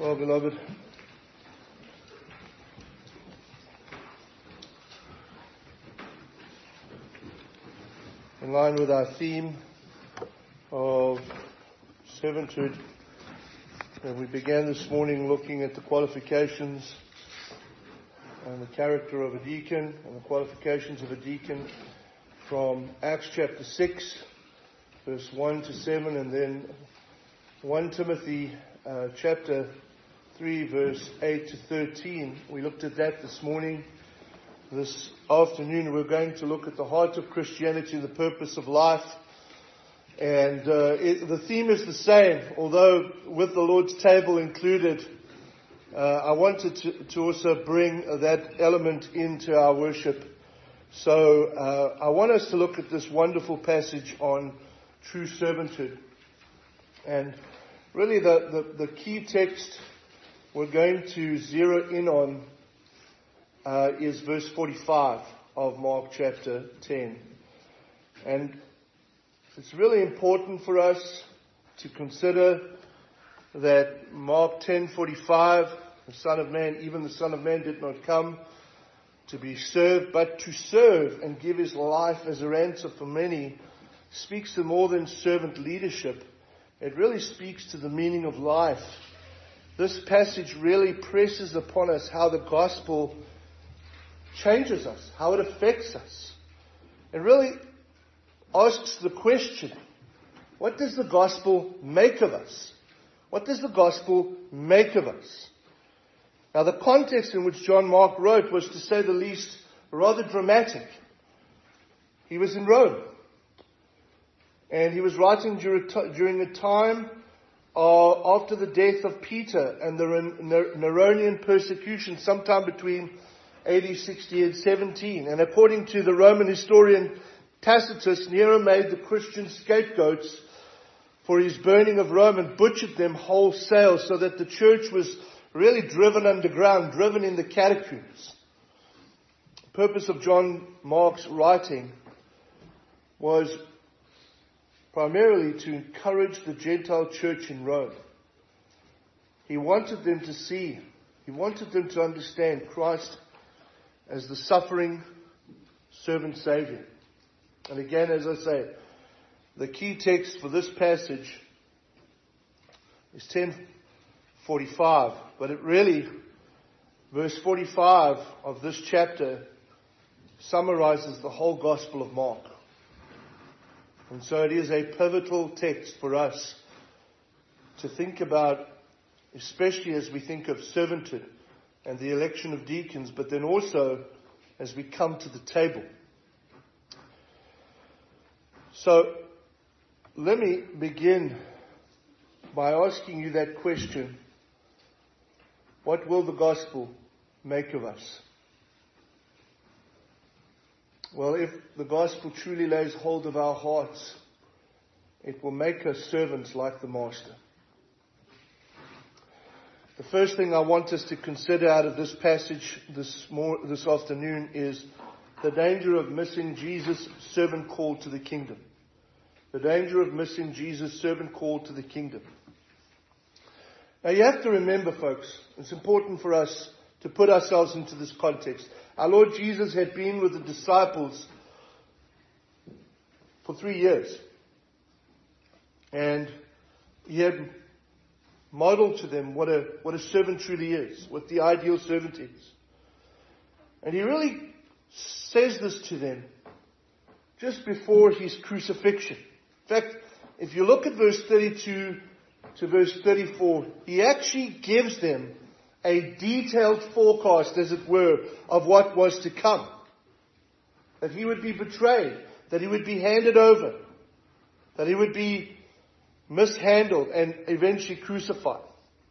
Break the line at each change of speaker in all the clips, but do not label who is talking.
Well, beloved, in line with our theme of servanthood, we began this morning looking at the qualifications and the character of a deacon and the qualifications of a deacon from Acts chapter 6, verse 1 to 7, and then 1 Timothy chapter 3, verse 8 to 13. We looked at that this morning. This afternoon we're going to look at the heart of Christianity, the purpose of life. And the theme is the same, although with the Lord's table included. I wanted to also bring that element into our worship. So I want us to look at this wonderful passage on true servanthood. And really the key text we're going to zero in on is verse 45 of Mark chapter 10. And it's really important for us to consider that Mark 10:45, the Son of Man, even the Son of Man did not come to be served, but to serve and give his life as a ransom for many, speaks to more than servant leadership. It really speaks to the meaning of life. This passage really presses upon us how the gospel changes us, how it affects us. It really asks the question, what does the gospel make of us? What does the gospel make of us? Now, the context in which John Mark wrote was, to say the least, rather dramatic. He was in Rome. And he was writing during a time after the death of Peter and the Neronian persecution, sometime between AD 60 and 17. And according to the Roman historian Tacitus, Nero made the Christian scapegoats for his burning of Rome and butchered them wholesale, so that the church was really driven underground, driven in the catacombs. The purpose of John Mark's writing was primarily to encourage the Gentile church in Rome. He wanted them to see, he wanted them to understand Christ as the suffering servant Savior. And again, as I say, the key text for this passage is 10:45, but it really, verse 45 of this chapter summarizes the whole Gospel of Mark. And so it is a pivotal text for us to think about, especially as we think of servanthood and the election of deacons, but then also as we come to the table. So let me begin by asking you that question: what will the gospel make of us? Well, if the gospel truly lays hold of our hearts, it will make us servants like the Master. The first thing I want us to consider out of this passage this afternoon is the danger of missing Jesus' servant call to the kingdom. The danger of missing Jesus' servant call to the kingdom. Now you have to remember, folks, it's important for us to put ourselves into this context. Our Lord Jesus had been with the disciples for 3 years. And he had modeled to them what a servant truly is, what the ideal servant is. And he really says this to them just before his crucifixion. In fact, if you look at verse 32 to verse 34, he actually gives them a detailed forecast, as it were, of what was to come. That he would be betrayed, that he would be handed over, that he would be mishandled and eventually crucified.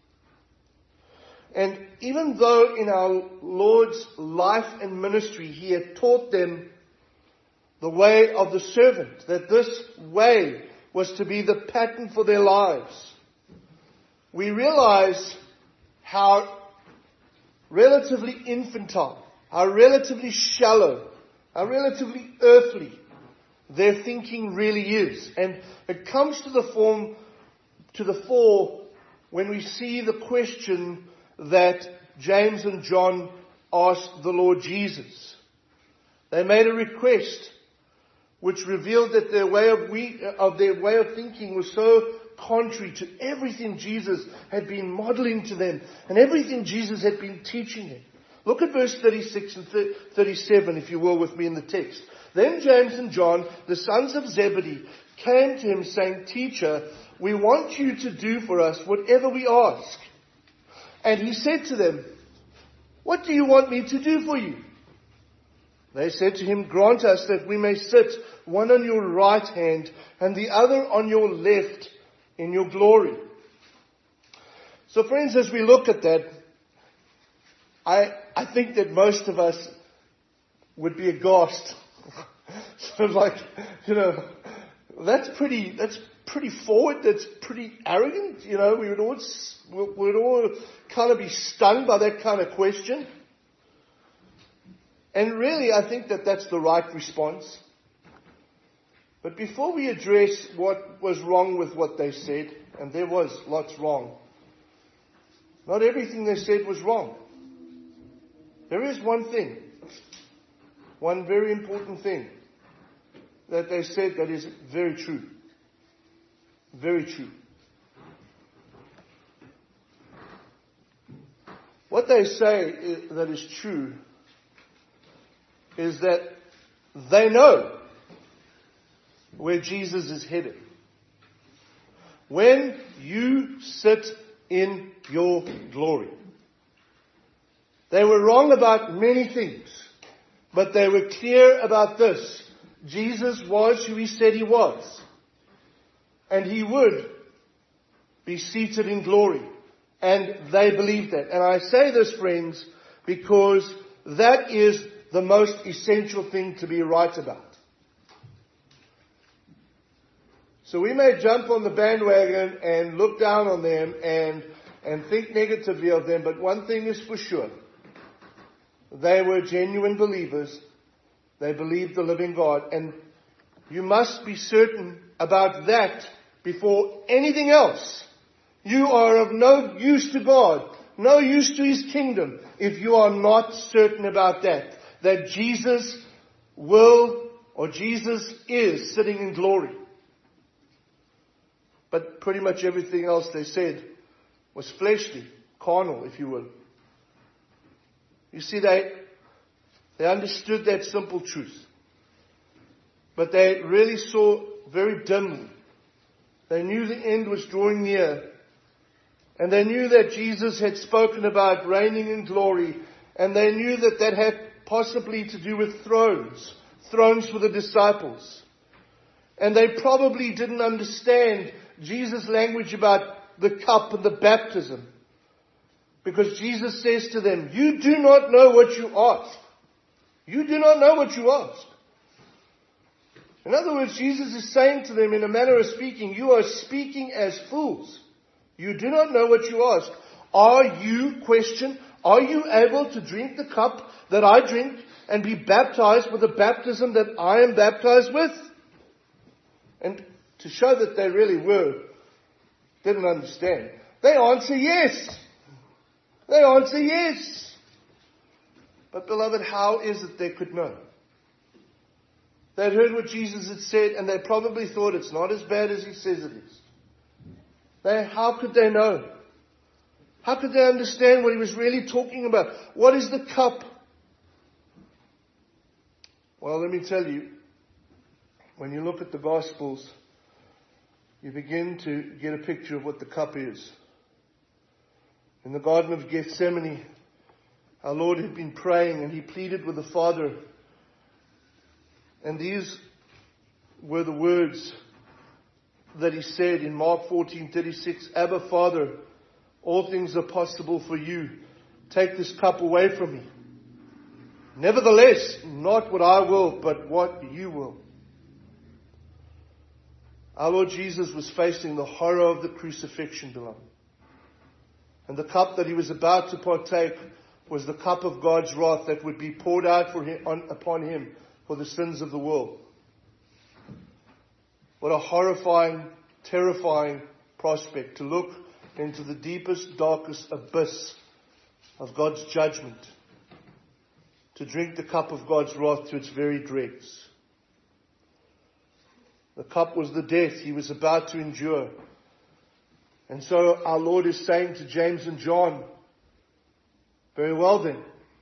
And even though in our Lord's life and ministry he had taught them the way of the servant, that this way was to be the pattern for their lives, we realize how relatively infantile, how relatively shallow, how relatively earthly their thinking really is. And it comes to the fore when we see the question that James and John asked the Lord Jesus. They made a request which revealed that their way of thinking was so contrary to everything Jesus had been modeling to them and everything Jesus had been teaching them. Look at verse 36 and 37, if you will, with me in the text. Then James and John, the sons of Zebedee, came to him saying, "Teacher, we want you to do for us whatever we ask." And he said to them, "What do you want me to do for you?" They said to him, "Grant us that we may sit, one on your right hand and the other on your left, in your glory." So friends, as we look at that, I think that most of us would be aghast. Sort of like, that's pretty forward, that's pretty arrogant. We would all kind of be stung by that kind of question. And really, I think that that's the right response. But before we address what was wrong with what they said, and there was lots wrong, not everything they said was wrong. There is one thing, one very important thing that they said that is very true. Very true. What they say that is true is that they know where Jesus is headed. When you sit in your glory. They were wrong about many things, but they were clear about this. Jesus was who he said he was. And he would be seated in glory. And they believed that. And I say this, friends, because that is the most essential thing to be right about. So we may jump on the bandwagon and look down on them and think negatively of them, but one thing is for sure. They were genuine believers. They believed the living God. And you must be certain about that before anything else. You are of no use to God, no use to his kingdom, if you are not certain about that. That Jesus will, or Jesus is, sitting in glory. But pretty much everything else they said was fleshly, carnal, if you will. You see, they understood that simple truth. But they really saw very dimly. They knew the end was drawing near. And they knew that Jesus had spoken about reigning in glory. And they knew that that had possibly to do with thrones. Thrones for the disciples. And they probably didn't understand Jesus' language about the cup and the baptism. Because Jesus says to them, you do not know what you ask. You do not know what you ask. In other words, Jesus is saying to them in a manner of speaking, you are speaking as fools. You do not know what you ask. Are you able to drink the cup that I drink and be baptized with the baptism that I am baptized with? And to show that they really didn't understand, they answer yes. They answer yes. But beloved, how is it they could know? They'd heard what Jesus had said, and they probably thought it's not as bad as he says it is. How could they know? How could they understand what he was really talking about? What is the cup? Well, let me tell you, when you look at the Gospels, you begin to get a picture of what the cup is. In the Garden of Gethsemane, our Lord had been praying and he pleaded with the Father. And these were the words that he said in Mark 14:36, Abba, Father, all things are possible for you. Take this cup away from me. Nevertheless, not what I will, but what you will. Our Lord Jesus was facing the horror of the crucifixion, beloved. And the cup that he was about to partake was the cup of God's wrath that would be poured out upon him for the sins of the world. What a horrifying, terrifying prospect to look into the deepest, darkest abyss of God's judgment, to drink the cup of God's wrath to its very dregs. The cup was the death he was about to endure. And so our Lord is saying to James and John, very well then,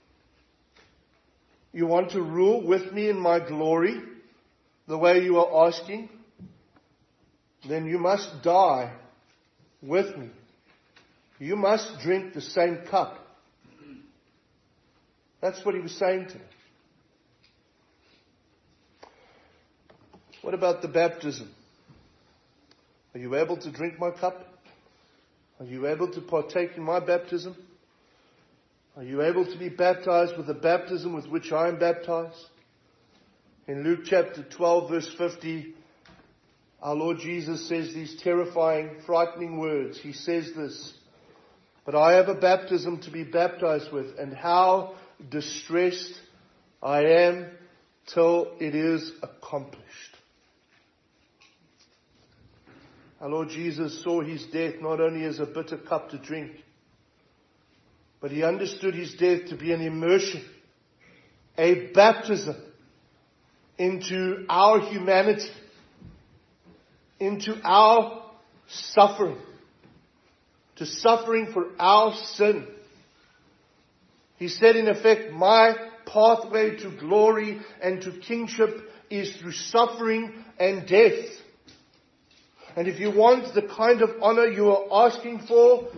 you want to rule with me in my glory the way you are asking? Then you must die with me. You must drink the same cup. That's what he was saying to them. What about the baptism? Are you able to drink my cup? Are you able to partake in my baptism? Are you able to be baptized with the baptism with which I am baptized? In Luke chapter 12 verse 50, our Lord Jesus says these terrifying, frightening words. He says this, "But I have a baptism to be baptized with, and how distressed I am till it is accomplished." Our Lord Jesus saw his death not only as a bitter cup to drink, but he understood his death to be an immersion, a baptism into our humanity, into our suffering, to suffering for our sin. He said in effect, my pathway to glory and to kingship is through suffering and death. And if you want the kind of honor you are asking for,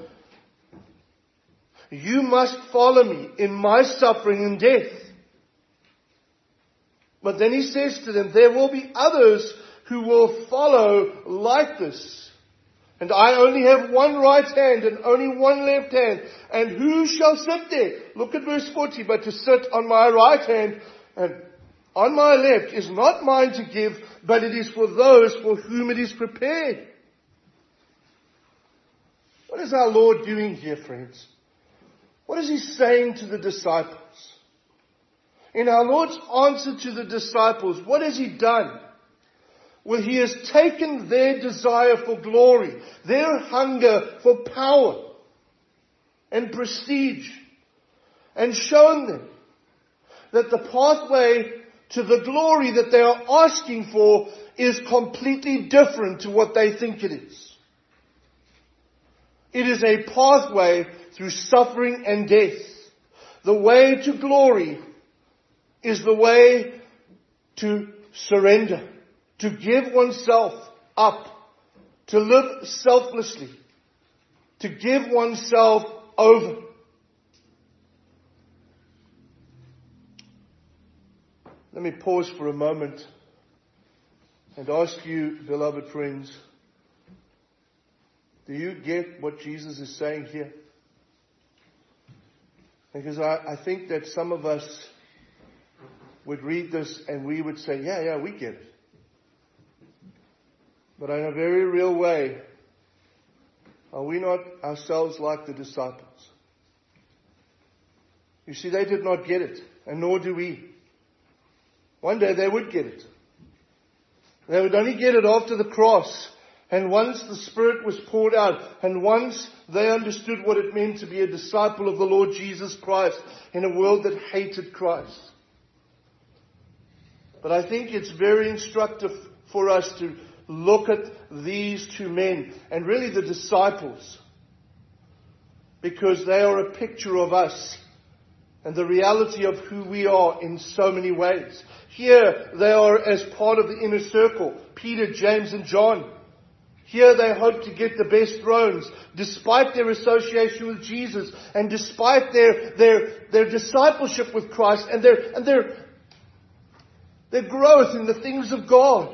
you must follow me in my suffering and death. But then he says to them, there will be others who will follow like this. And I only have one right hand and only one left hand. And who shall sit there? Look at verse 40. But to sit on my right hand and on my left is not mine to give, but it is for those for whom it is prepared. What is our Lord doing here, friends? What is he saying to the disciples? In our Lord's answer to the disciples, what has he done? Well, he has taken their desire for glory, their hunger for power and prestige, and shown them that the pathway to the glory that they are asking for is completely different to what they think it is. It is a pathway through suffering and death. The way to glory is the way to surrender, to give oneself up, to live selflessly, to give oneself over. Let me pause for a moment and ask you, beloved friends, do you get what Jesus is saying here? Because I think that some of us would read this and we would say, yeah, we get it. But in a very real way, are we not ourselves like the disciples? You see, they did not get it, and nor do we. One day they would get it. They would only get it after the cross. And once the Spirit was poured out, and once they understood what it meant to be a disciple of the Lord Jesus Christ in a world that hated Christ. But I think it's very instructive for us to look at these two men, and really the disciples, because they are a picture of us and the reality of who we are in so many ways. Here they are as part of the inner circle, Peter, James and John. Here they hope to get the best thrones, despite their association with Jesus, and despite their discipleship with Christ, and their growth in the things of God.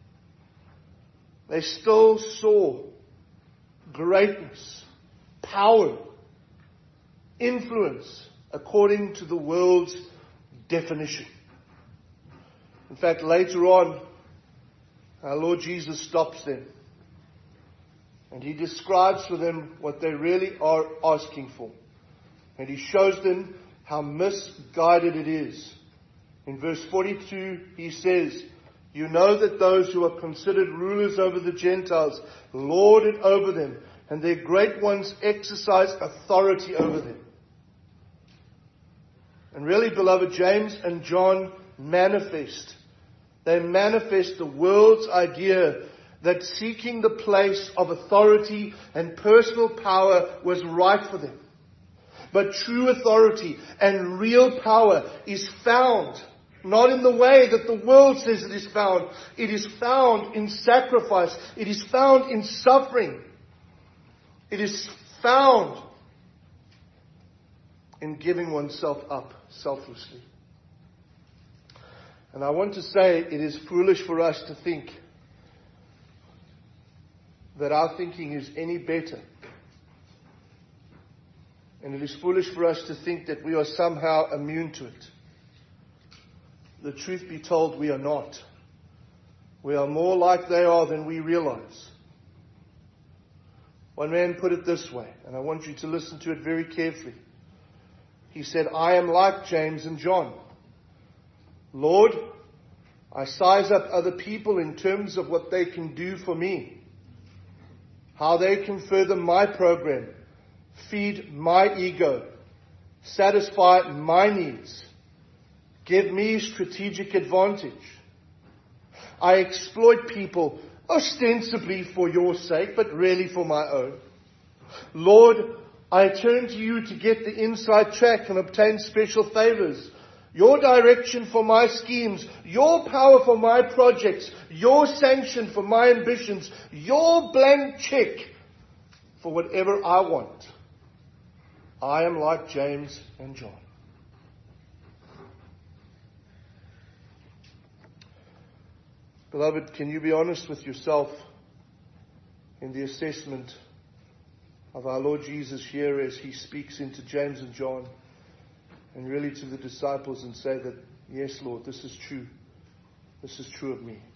They still saw greatness, power, influence, according to the world's definition. In fact, later on, our Lord Jesus stops them. And he describes for them what they really are asking for. And he shows them how misguided it is. In verse 42, he says, you know that those who are considered rulers over the Gentiles lord it over them, and their great ones exercise authority over them. And really, beloved, James and John manifest. They manifest the world's idea that seeking the place of authority and personal power was right for them. But true authority and real power is found not in the way that the world says it is found. It is found in sacrifice. It is found in suffering. It is found in giving oneself up selflessly. And I want to say it is foolish for us to think that our thinking is any better. And it is foolish for us to think that we are somehow immune to it. The truth be told, we are not. We are more like they are than we realize. One man put it this way, and I want you to listen to it very carefully. He said, I am like James and John. Lord, I size up other people in terms of what they can do for me, how they can further my program, feed my ego, satisfy my needs, give me strategic advantage. I exploit people ostensibly for your sake, but really for my own. Lord, I turn to you to get the inside track and obtain special favors. Your direction for my schemes, your power for my projects, your sanction for my ambitions, your blank check for whatever I want. I am like James and John. Beloved, can you be honest with yourself in the assessment of our Lord Jesus here as he speaks into James and John and really to the disciples and say that, yes, Lord, this is true. This is true of me.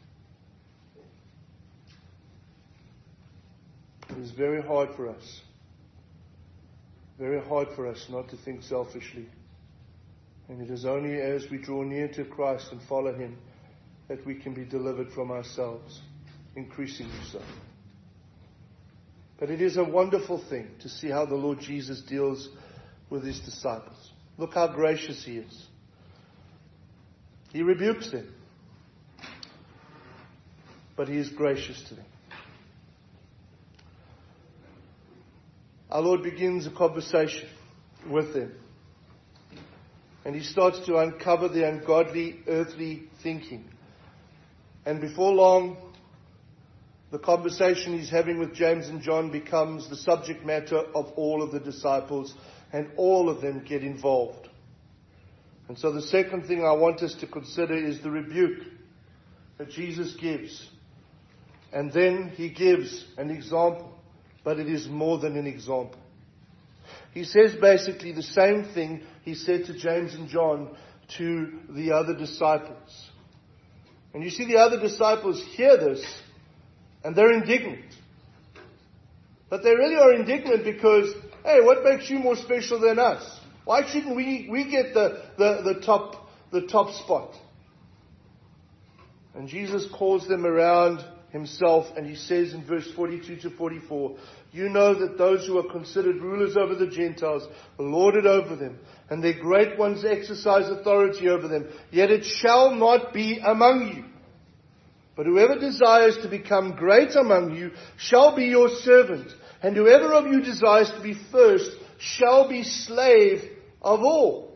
It is very hard for us not to think selfishly. And it is only as we draw near to Christ and follow him that we can be delivered from ourselves, increasingly so. But it is a wonderful thing to see how the Lord Jesus deals with his disciples. Look how gracious he is. He rebukes them, but he is gracious to them. Our Lord begins a conversation with them, and he starts to uncover the ungodly, earthly thinking. And before long, the conversation he's having with James and John becomes the subject matter of all of the disciples, and all of them get involved. And so the second thing I want us to consider is the rebuke that Jesus gives. And then he gives an example, but it is more than an example. He says basically the same thing he said to James and John to the other disciples. And you see, the other disciples hear this, and they're indignant. But they really are indignant because, hey, what makes you more special than us? Why shouldn't we get the top spot? And Jesus calls them around himself, and he says in verse 42 to 44, you know that those who are considered rulers over the Gentiles lord it over them, and their great ones exercise authority over them. Yet it shall not be among you. But whoever desires to become great among you shall be your servant. And whoever of you desires to be first shall be slave of all.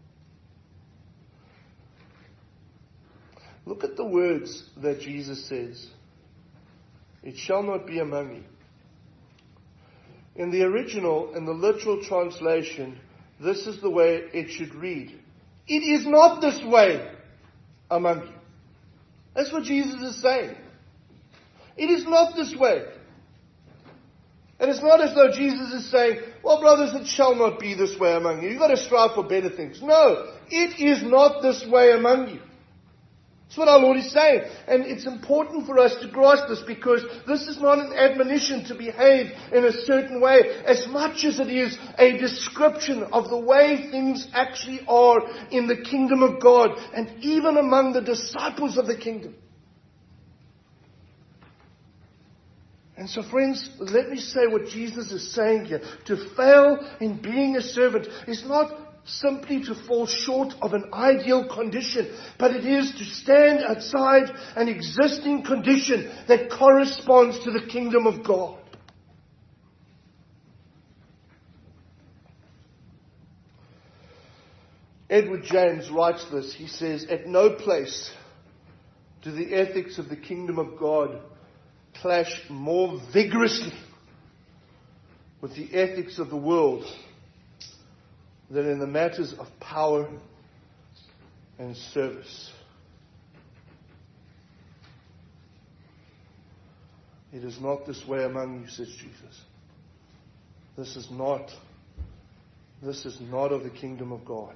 Look at the words that Jesus says. It shall not be among you. In the original, in the literal translation, this is the way it should read. It is not this way among you. That's what Jesus is saying. It is not this way. And it's not as though Jesus is saying, well, brothers, it shall not be this way among you. You've got to strive for better things. No, it is not this way among you. That's what our Lord is saying. And it's important for us to grasp this, because this is not an admonition to behave in a certain way as much as it is a description of the way things actually are in the kingdom of God and even among the disciples of the kingdom. And so friends, let me say what Jesus is saying here. To fail in being a servant is not simply to fall short of an ideal condition, but it is to stand outside an existing condition that corresponds to the kingdom of God. Edward James writes this. He says, "At no place do the ethics of the kingdom of God clash more vigorously with the ethics of the world than in the matters of power and service." It is not this way among you, says Jesus. This is not of the kingdom of God.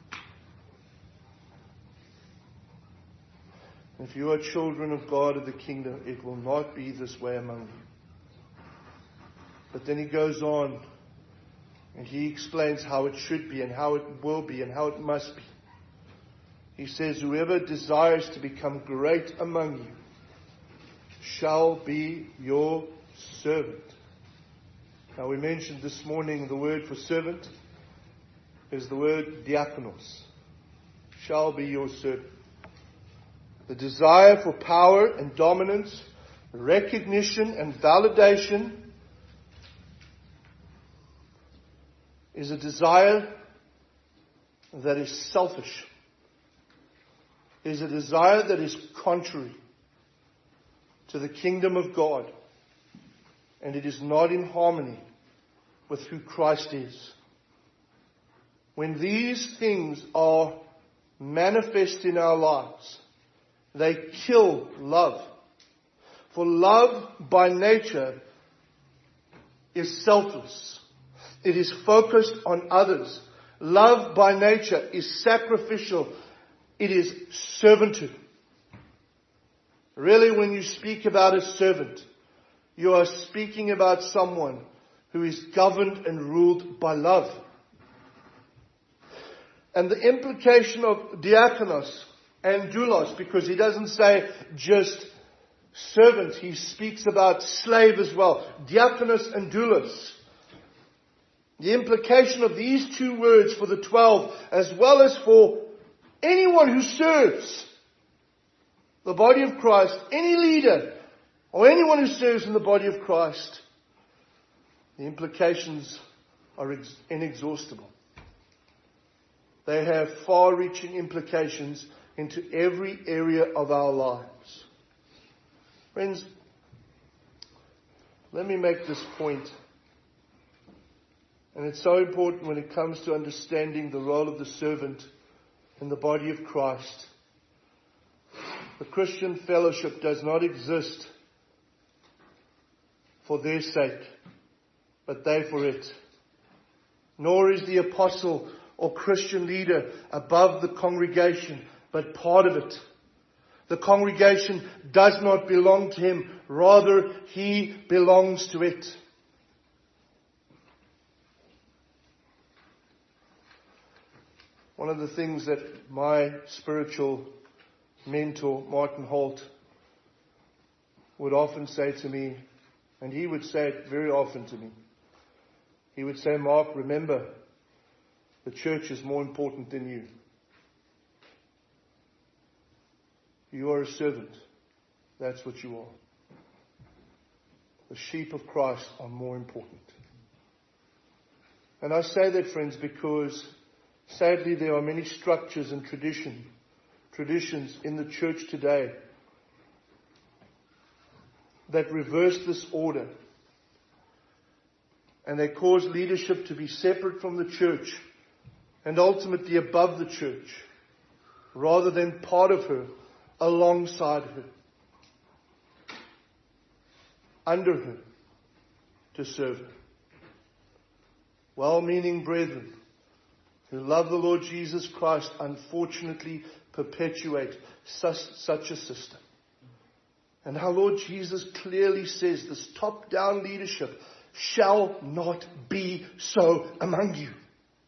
If you are children of God of the kingdom, it will not be this way among you. But then he goes on and he explains how it should be and how it will be and how it must be. He says, "Whoever desires to become great among you shall be your servant." Now we mentioned this morning the word for servant is the word diakonos. Shall be your servant. The desire for power and dominance, recognition and validation is a desire that is selfish. It is a desire that is contrary to the kingdom of God. And it is not in harmony with who Christ is. When these things are manifest in our lives, they kill love. For love by nature is selfless. It is focused on others. Love by nature is sacrificial. It is servanthood. Really, when you speak about a servant, you are speaking about someone who is governed and ruled by love. And the implication of diakonos and doulos, because he doesn't say just servant, he speaks about slave as well. Diakonos and doulos. The implication of these two words for the 12, as well as for anyone who serves the body of Christ, any leader or anyone who serves in the body of Christ, the implications are inexhaustible. They have far-reaching implications into every area of our lives. Friends, let me make this point. And it's so important when it comes to understanding the role of the servant in the body of Christ. The Christian fellowship does not exist for their sake, but they for it. Nor is the apostle or Christian leader above the congregation, but part of it. The congregation does not belong to him. Rather, he belongs to it. One of the things that my spiritual mentor, Martin Holt, would often say to me, and he would say it very often to me, he would say, "Mark, remember, the church is more important than you. You are a servant. That's what you are. The sheep of Christ are more important." And I say that, friends, because sadly there are many structures and traditions in the church today that reverse this order. And they cause leadership to be separate from the church and ultimately above the church, rather than part of her, alongside her, under her, to serve her. Well-meaning brethren who love the Lord Jesus Christ unfortunately perpetuate such a system. And our Lord Jesus clearly says this top-down leadership shall not be so among you.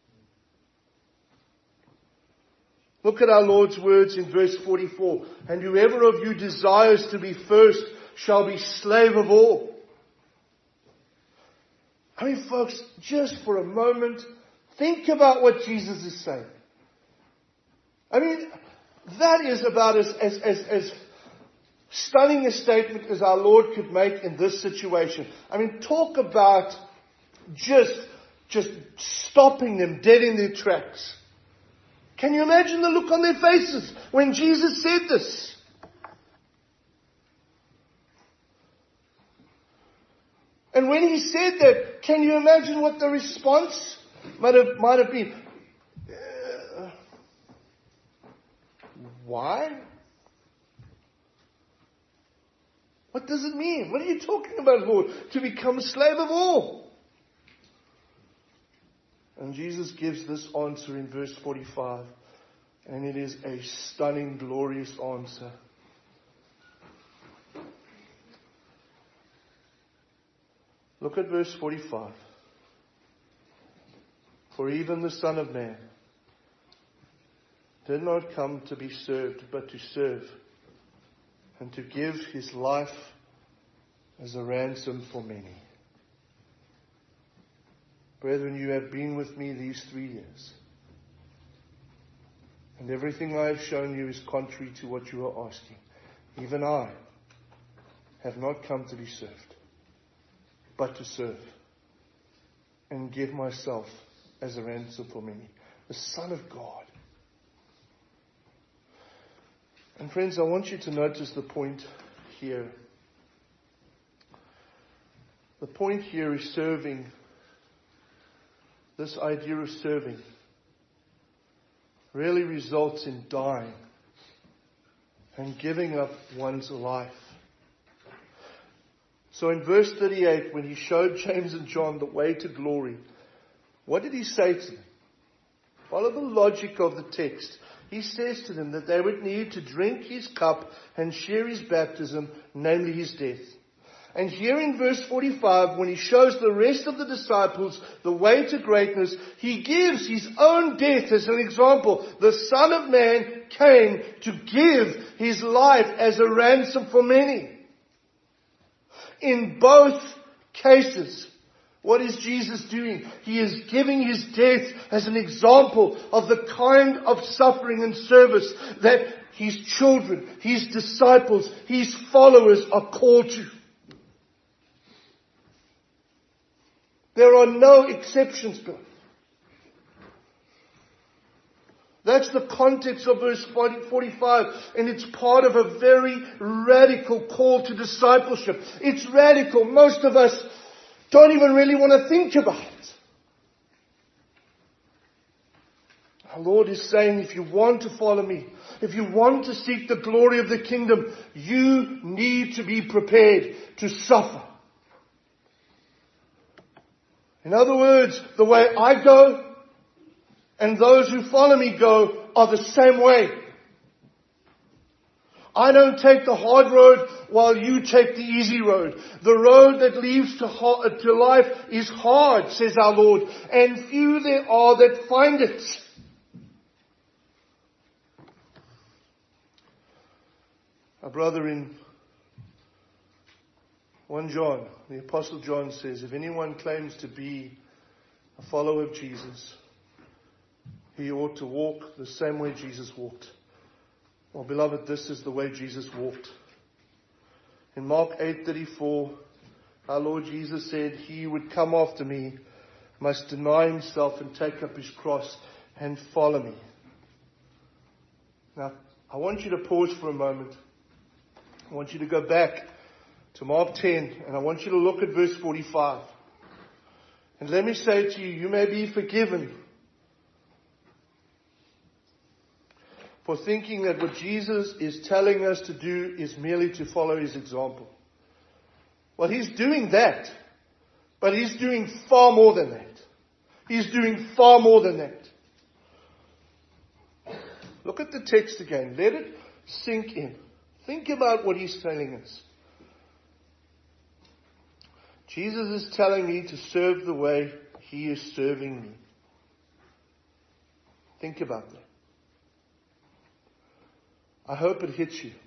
Look at our Lord's words in verse 44. "And whoever of you desires to be first shall be slave of all. I mean, folks, just for a moment, think about what Jesus is saying. I mean, that is about as stunning a statement as our Lord could make in this situation. I mean, talk about just stopping them dead in their tracks. Can you imagine the look on their faces when Jesus said this? And when he said that, can you imagine what the response might have been? Why? What does it mean? What are you talking about, Lord? To become a slave of all. And Jesus gives this answer in verse 45. And it is a stunning, glorious answer. Look at verse 45. For even the Son of Man did not come to be served, but to serve, and to give his life as a ransom for many. Brethren, you have been with me these 3 years, and everything I have shown you is contrary to what you are asking. Even I have not come to be served, but to serve, and give myself as a ransom for many. The Son of God. And friends, I want you to notice the point here. The point here is serving. This idea of serving really results in dying and giving up one's life. So in verse 38, when he showed James and John the way to glory, what did he say to them? Follow the logic of the text. He says to them that they would need to drink his cup and share his baptism, namely his death. And here in verse 45, when he shows the rest of the disciples the way to greatness, he gives his own death as an example. The Son of Man came to give his life as a ransom for many. In both cases, what is Jesus doing? He is giving his death as an example of the kind of suffering and service that his children, his disciples, his followers are called to. There are no exceptions, beloved. That's the context of verse 45, and it's part of a very radical call to discipleship. It's radical. Most of us don't even really want to think about it. Our Lord is saying, if you want to follow me, if you want to seek the glory of the kingdom, you need to be prepared to suffer. In other words, the way I go and those who follow me go are the same way. I don't take the hard road while you take the easy road. The road that leads to life is hard, says our Lord, and few there are that find it. Our brother in 1 John, the Apostle John says, if anyone claims to be a follower of Jesus, he ought to walk the same way Jesus walked. Well, beloved, this is the way Jesus walked. In Mark 8:34, our Lord Jesus said, he who would come after me must deny himself and take up his cross and follow me. Now, I want you to pause for a moment. I want you to go back to Mark 10, and I want you to look at verse 45. And let me say to you, you may be forgiven for thinking that what Jesus is telling us to do is merely to follow his example. Well, he's doing that, but he's doing far more than that. He's doing far more than that. Look at the text again. Let it sink in. Think about what he's telling us. Jesus is telling me to serve the way he is serving me. Think about that. I hope it hits you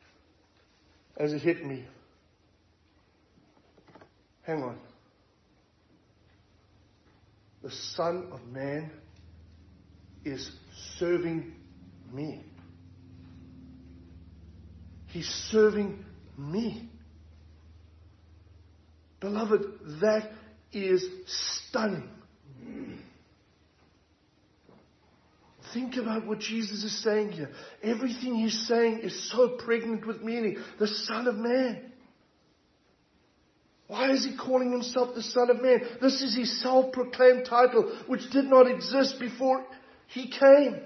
as it hit me. Hang on. the Son of Man is serving me. He's serving me. Beloved, that is stunning. Think about what Jesus is saying here. Everything he's saying is so pregnant with meaning. The Son of Man. Why is he calling himself the Son of Man? This is his self-proclaimed title, which did not exist before he came.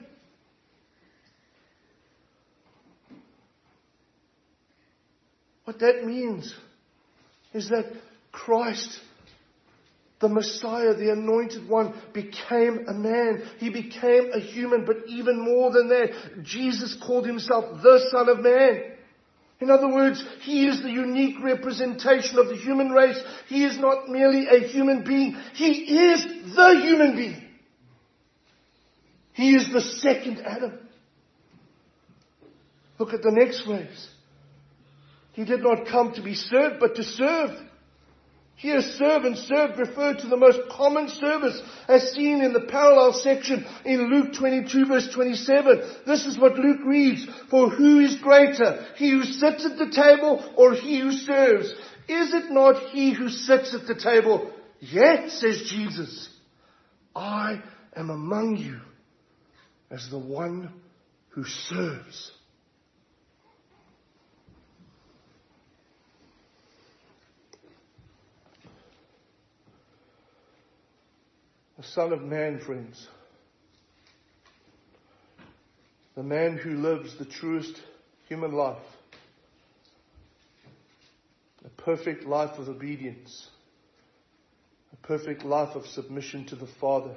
What that means is that Christ, the Messiah, the Anointed One, became a man. He became a human, but even more than that, Jesus called himself the Son of Man. In other words, he is the unique representation of the human race. He is not merely a human being. He is the human being. He is the second Adam. Look at the next phrase. He did not come to be served, but to serve. Here, serve and served refer to the most common service as seen in the parallel section in Luke 22 verse 27. This is what Luke reads. For who is greater, he who sits at the table or he who serves? Is it not he who sits at the table? Yet, says Jesus, I am among you as the one who serves. The Son of Man, friends. The man who lives the truest human life. A perfect life of obedience. A perfect life of submission to the Father.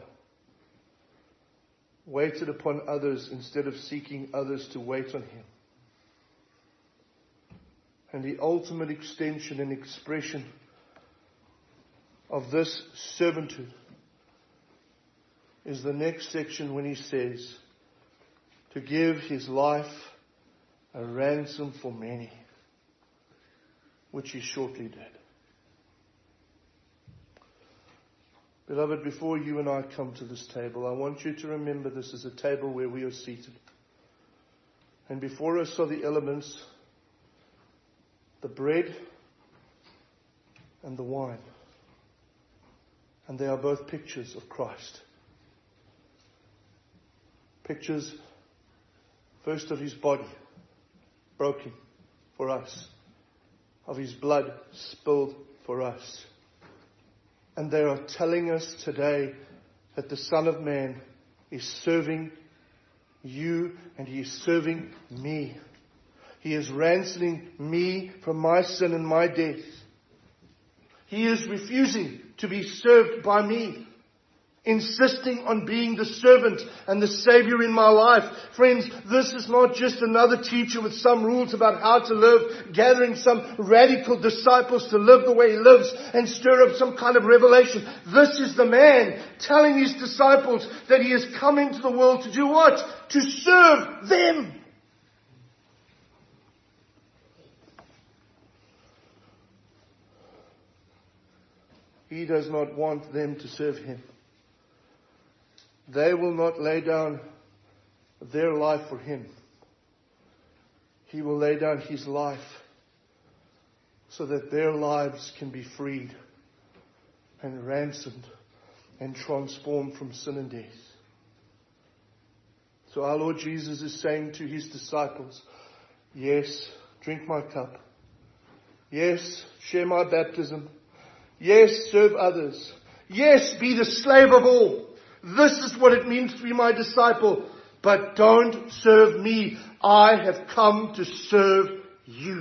Waited upon others instead of seeking others to wait on him. And the ultimate extension and expression of this servanthood is the next section when he says, to give his life a ransom for many, which he shortly did. Beloved, before you and I come to this table, I want you to remember this is a table where we are seated. And before us are the elements, the bread and the wine. And they are both pictures of Christ. Pictures, first of his body, broken for us, of his blood spilled for us. And they are telling us today that the Son of Man is serving you and he is serving me. He is ransoming me from my sin and my death. He is refusing to be served by me, insisting on being the servant and the Savior in my life. Friends, this is not just another teacher with some rules about how to live, gathering some radical disciples to live the way he lives and stir up some kind of revelation. This is the man telling his disciples that he has come into the world to do what? To serve them. He does not want them to serve him. They will not lay down their life for him. He will lay down his life so that their lives can be freed and ransomed and transformed from sin and death. So our Lord Jesus is saying to his disciples, yes, drink my cup. Yes, share my baptism. Yes, serve others. Yes, be the slave of all. This is what it means to be my disciple. But don't serve me. I have come to serve you.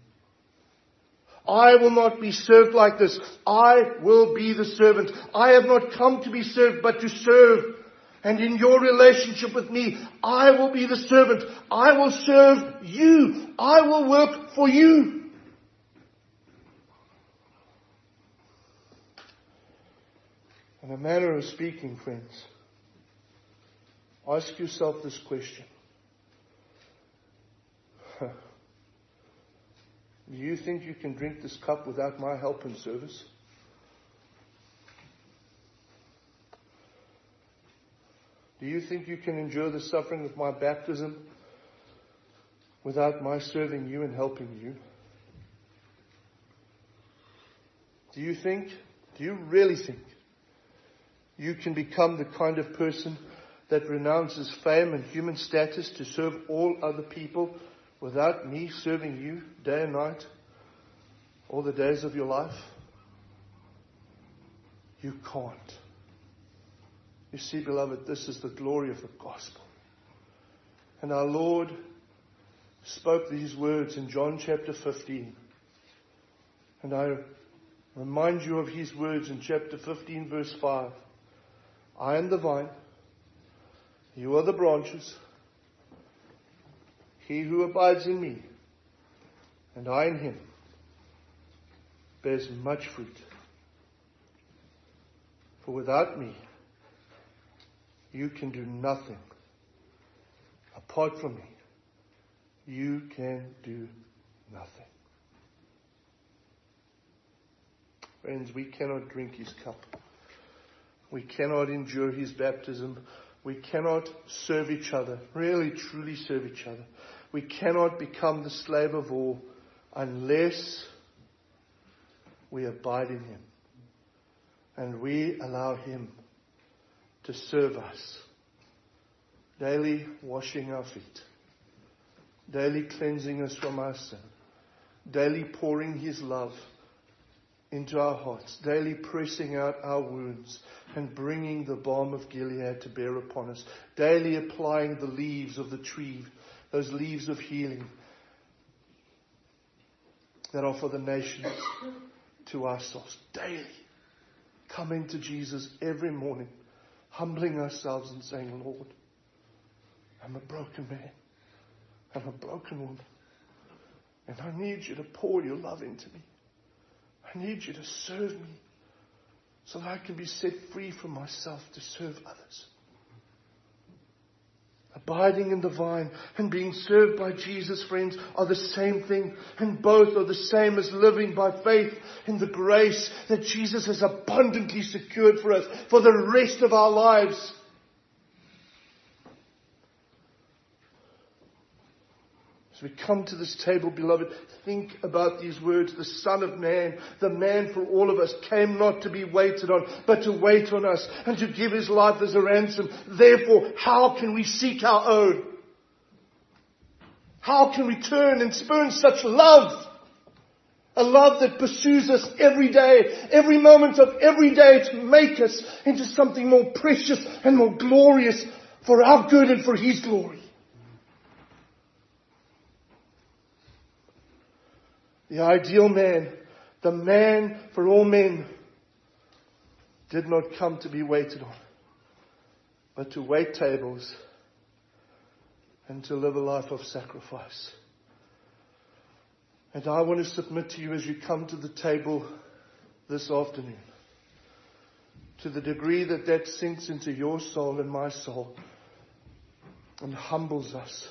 I will not be served like this. I will be the servant. I have not come to be served, but to serve. And in your relationship with me, I will be the servant. I will serve you. I will work for you. In a manner of speaking, friends, ask yourself this question. Do you think you can drink this cup without my help and service? Do you think you can endure the suffering of my baptism without my serving you and helping you? Do you really think you can become the kind of person that renounces fame and human status to serve all other people without me serving you day and night, all the days of your life? You can't. You see, beloved, this is the glory of the gospel. And our Lord spoke these words in John chapter 15. And I remind you of his words in chapter 15, verse 5. I am the vine, you are the branches. He who abides in me, and I in him, bears much fruit. For without me, you can do nothing. Apart from me, you can do nothing. Friends, we cannot drink his cup. We cannot endure his baptism. We cannot serve each other, really truly serve each other. We cannot become the slave of all unless we abide in him. And we allow him to serve us, daily washing our feet, daily cleansing us from our sin, daily pouring his love into our hearts, daily pressing out our wounds and bringing the balm of Gilead to bear upon us, daily applying the leaves of the tree, those leaves of healing that are for the nations, to ourselves, daily coming to Jesus every morning, humbling ourselves and saying, Lord, I'm a broken man, I'm a broken woman, and I need you to pour your love into me. I need you to serve me so that I can be set free from myself to serve others. Abiding in the vine and being served by Jesus, friends, are the same thing. And both are the same as living by faith in the grace that Jesus has abundantly secured for us for the rest of our lives. As we come to this table, beloved, think about these words. The Son of Man, the man for all of us, came not to be waited on, but to wait on us and to give his life as a ransom. Therefore, how can we seek our own? How can we turn and spurn such love? A love that pursues us every day, every moment of every day, to make us into something more precious and more glorious for our good and for his glory. The ideal man, the man for all men, did not come to be waited on, but to wait tables and to live a life of sacrifice. And I want to submit to you as you come to the table this afternoon, to the degree that that sinks into your soul and my soul and humbles us,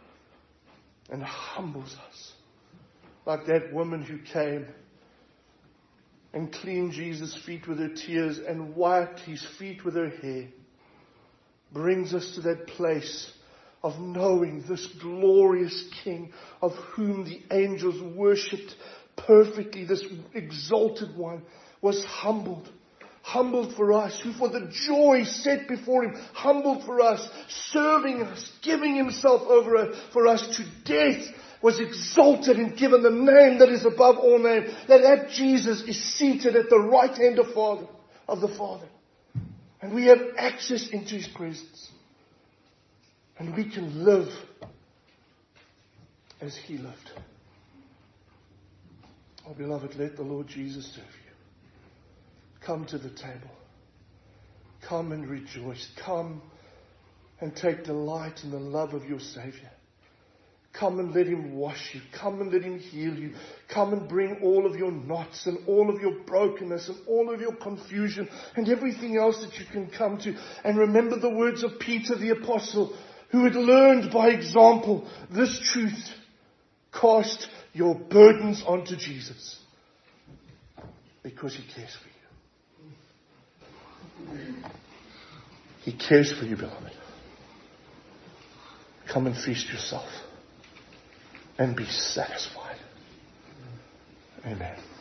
like that woman who came and cleaned Jesus' feet with her tears and wiped his feet with her hair, brings us to that place of knowing this glorious King of whom the angels worshipped perfectly. This exalted one was humbled for us, who for the joy set before him, humbled for us, serving us, giving himself over for us to death, was exalted and given the name that is above all name. That Jesus is seated at the right hand of the Father. And we have access into his presence. And we can live as he lived. Oh, beloved, let the Lord Jesus serve you. Come to the table. Come and rejoice. Come and take delight in the love of your Savior. Come and let him wash you. Come and let him heal you. Come and bring all of your knots and all of your brokenness and all of your confusion and everything else that you can come to. And remember the words of Peter the Apostle, who had learned by example this truth. Cast your burdens onto Jesus, because he cares for you. He cares for you, beloved. come and feast yourself and be satisfied. Amen.